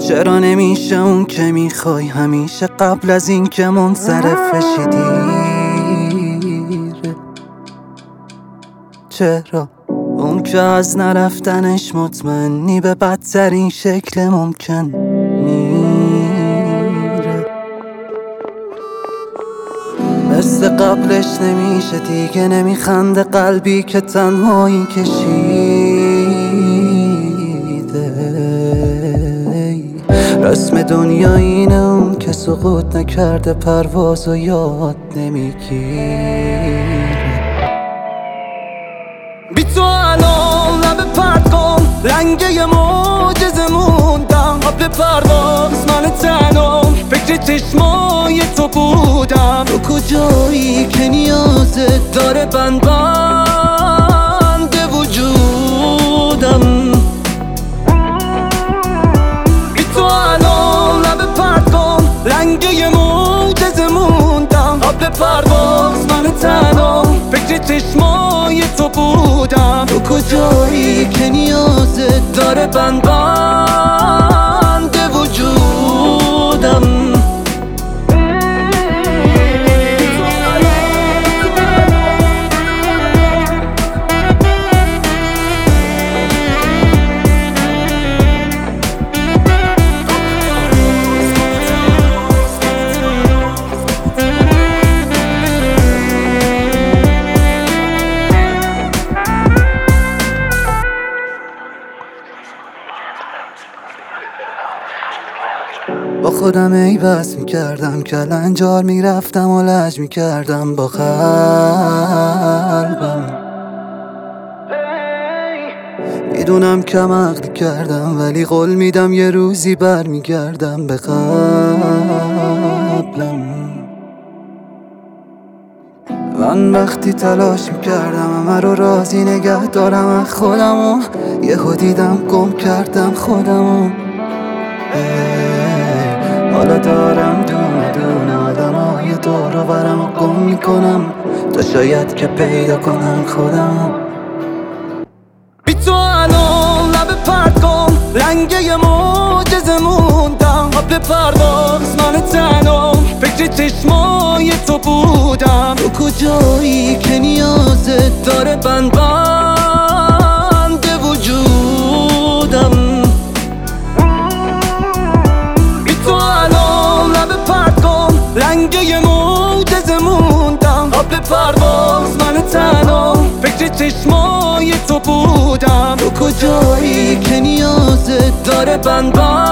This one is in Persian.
چرا نمیشه اون که میخوای همیشه قبل از این که منصرفشی دیره؟ چرا اون که از نرفتنش مطمئنی به بدترین شکل ممکن میره؟ مثل قبلش نمیشه دیگه، نمیخنده قلبی که تنهایی کشیده. رسم دنیا اینه اون که سقوط نکرده پرواز و یاد نمیگیره. بی تو الان لبه پرد کن، لنگه معجزه موندم. قبل پرواز من تنم فکر چشمای تو بودم. تو کجایی که نیازت داره بند وجودم. بی تو الان لبه پرد کن، لنگه معجزه موندم. قبل پرواز من تنم فکر چشمای تو بودم. تو کجایی که نیازت داره بند وجودم. با خودم ای بس میکردم، کلنجار میرفتم و لج میکردم با قلبم. میدونم کم عقلی کردم ولی قول میدم یه روزی بر میگردم به قبلم. من وقتی تلاش میکردم همه رو راضی نگه دارم از خودم و یهو دیدم گم کردم خودم. حالا دارم دونه دونه آدمای دور و برم و گم میکنم تا شاید که پیدا کنم خودم. بی تو الان لبه پرد کن، لنگه معجزه موندم. قبل پرواز من تنم فکر چشمای تو بودم. تو کجایی که نیازت داره بند وجودم. لنگه معجزه موندم. قبل پرواز من تنم فکر چشمای تو بودم. تو کجایی که نیازت داره بند